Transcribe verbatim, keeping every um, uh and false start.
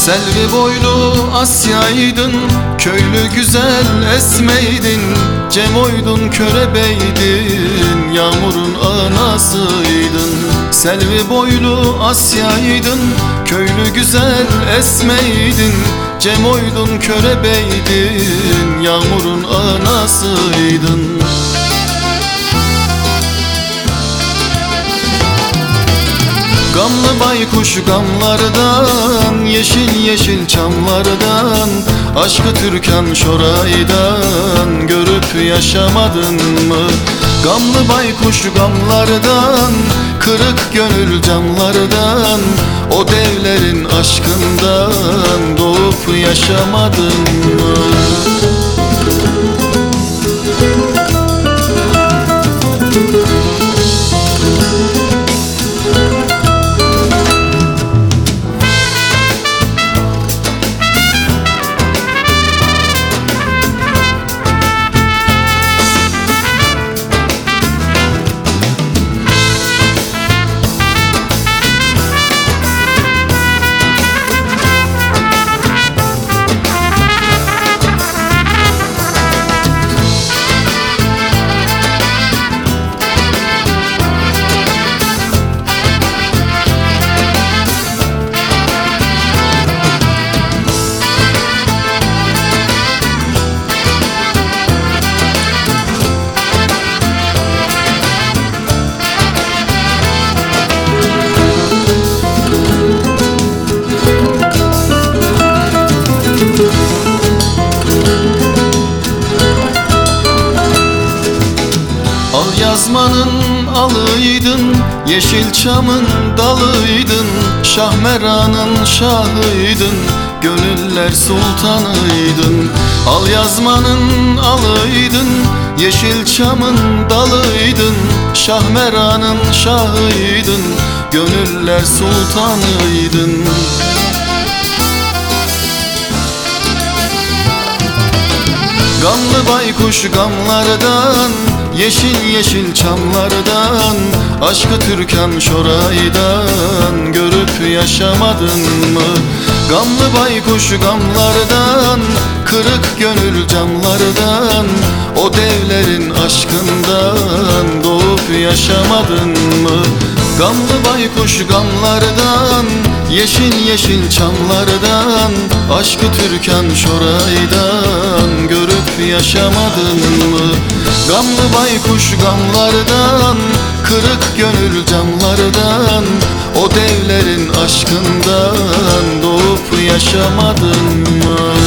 Selvi boylu Asya'ydın, köylü güzel esmeydin, Cemoydun körebeydin, yağmurun anasıydın. Selvi boylu Asya'ydın, köylü güzel esmeydin, Cemoydun körebeydin, yağmurun anasıydın. Gamlı baykuş gamlardan, yeşil yeşil çamlardan, aşkı Türkan Şoray'dan görüp yaşamadın mı? Gamlı baykuş gamlardan, kırık gönül camlardan, o devlerin aşkından doğup yaşamadın mı? Al yazmanın alıydın, Yeşilçam'ın dalıydın, Şahmeran'ın şahıydın, gönüller sultanıydın. Al yazmanın alıydın, Yeşilçam'ın dalıydın, Şahmeran'ın şahıydın, gönüller sultanıydın. Gamlı baykuş gamlardan, yeşil yeşil çamlardan, aşkı Türkan Şoray'dan görüp yaşamadın mı? Gamlı baykuş gamlardan, kırık gönül camlardan, o devlerin aşkından doğup yaşamadın mı? Gamlı baykuş gamlardan, yeşil yeşil çamlardan, aşkı Türkan Şoray'dan görüp yaşamadın mı? Gamlı baykuş gamlardan, kırık gönül camlardan, o devlerin aşkından doğup yaşamadın mı?